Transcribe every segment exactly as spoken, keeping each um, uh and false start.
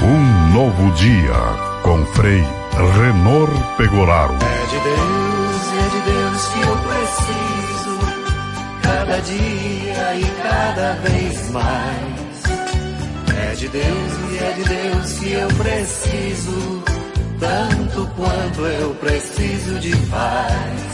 Um novo dia com Frei Renor Pegoraro. É de Deus, é de Deus que eu preciso, cada dia e cada vez mais. É de Deus e é de Deus que eu preciso, tanto quanto eu preciso de paz.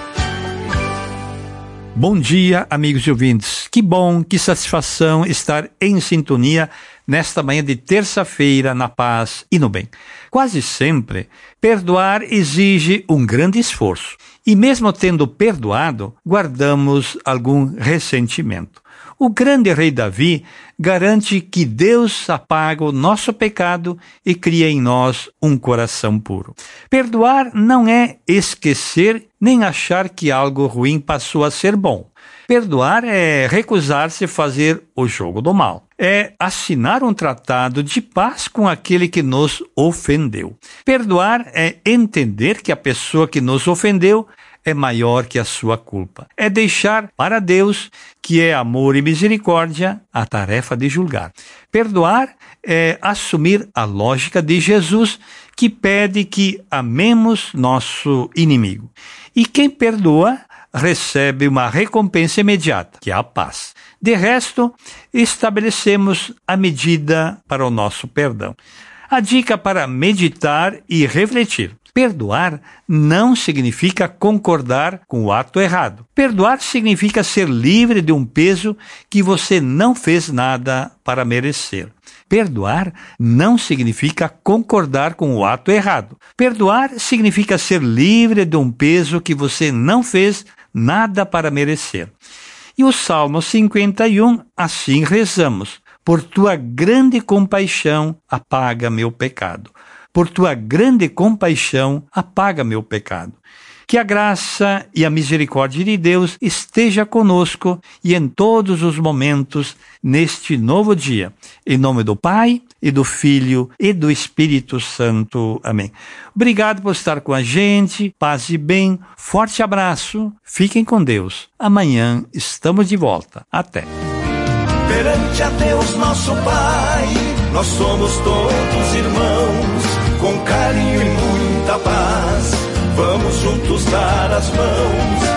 Bom dia, amigos e ouvintes. Que bom, que satisfação estar em sintonia nesta manhã de terça-feira, na paz e no bem. Quase sempre, perdoar exige um grande esforço. E mesmo tendo perdoado, guardamos algum ressentimento. O grande rei Davi garante que Deus apaga o nosso pecado e cria em nós um coração puro. Perdoar não é esquecer nem achar que algo ruim passou a ser bom. Perdoar é recusar-se a fazer o jogo do mal. É assinar um tratado de paz com aquele que nos ofendeu. Perdoar é entender que a pessoa que nos ofendeu é maior que a sua culpa. É deixar para Deus, que é amor e misericórdia, a tarefa de julgar. Perdoar é assumir a lógica de Jesus, que pede que amemos nosso inimigo. E quem perdoa recebe uma recompensa imediata, que é a paz. De resto, estabelecemos a medida para o nosso perdão. A dica para meditar e refletir. Perdoar não significa concordar com o ato errado. Perdoar significa ser livre de um peso que você não fez nada para merecer. Perdoar não significa concordar com o ato errado. Perdoar significa ser livre de um peso que você não fez nada para merecer. E o Salmo cinquenta e um, assim rezamos: por tua grande compaixão, apaga meu pecado. Por tua grande compaixão, apaga meu pecado. Que a graça e a misericórdia de Deus esteja conosco e em todos os momentos neste novo dia. Em nome do Pai, e do Filho, e do Espírito Santo. Amém. Obrigado por estar com a gente. Paz e bem. Forte abraço. Fiquem com Deus. Amanhã estamos de volta. Até. Perante a Deus nosso Pai, nós somos todos irmãos, com carinho e muita paz, vamos juntos dar as mãos